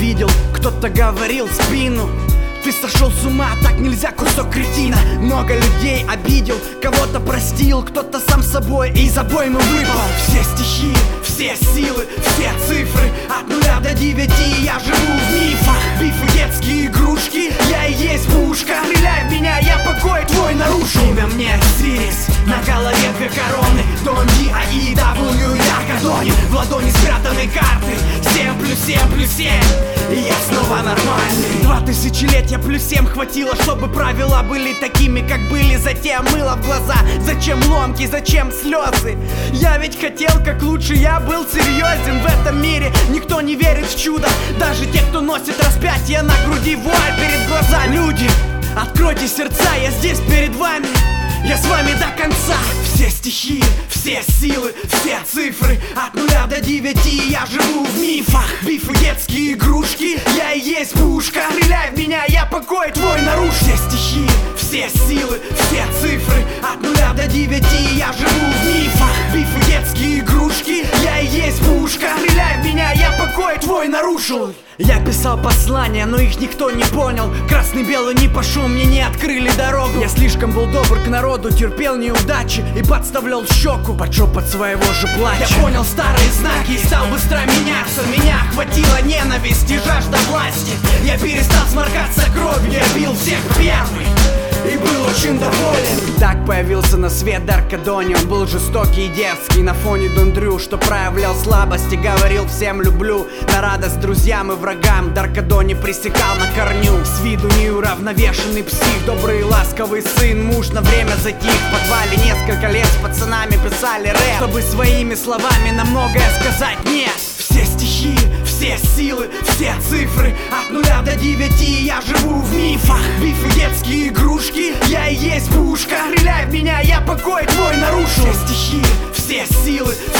видел, кто-то говорил в спину: ты сошел с ума, так нельзя, кусок кретина. Много людей обидел, кого-то простил, кто-то сам собой из обоймы выпал. Все стихи, все силы, все цифры, от 0 до 9 я живу в мифах. Бифы, детские игрушки, я и есть пушка. Стреляй в меня, я покой твой нарушу. Имя мне Сирис, на голове 2 короны, Дон Ди, AEW, я Гадони. В ладони спрятаны карты, 7 плюс 7 плюс 7, и я снова нормальный. 2000 лет плюс 7 хватило, чтобы правила были такими, как были. Затем мыло в глаза, зачем ломки, зачем слезы? Я ведь хотел как лучше, я был серьезен. В этом мире никто не верит в чудо, даже те, кто носит распятие на груди, вуаль перед глазами. Люди, откройте сердца, я здесь перед вами, я с вами до конца. Все стихи, все силы, все цифры, от 0 до 9 я живу в мифах. Бифы, детские игрушки, я и есть пушка. Стреляй в меня, я покой твой нарушу. Все стихи, все силы, все цифры, от 0 до 9 я живу в мифах. Бифы, детские игрушки, я и есть пушка. Стреляй в меня, я покой твой нарушил. Я писал послания, но их никто не понял. Красный-белый не пошел, мне не открыли дорогу. Я слишком был добр к народу, терпел неудачи и подставлял щеку под шепот своего же плача. Я понял старые знаки и стал быстро меняться. Меня охватила ненависть и жажда власти. Я перестал сморкаться кровью, я бил всех первый и был очень доволен. Так появился на свет Даркадони. Он был жестокий и дерзкий на фоне Дон Дрю, что проявлял слабость и говорил всем люблю. На радость друзьям и врагам Даркадони пресекал на корню. С виду неуравновешенный псих, добрый и ласковый сын. Муж на время затих в подвале, несколько лет с пацанами писали рэп, чтобы своими словами на многое сказать нет. Все стихи, все силы, все цифры, от 0 до 9 я живу в мифах. Бифы, детские игрушки, я и есть пушка. Стреляй в меня, я покой твой нарушу. Все стихи, все силы,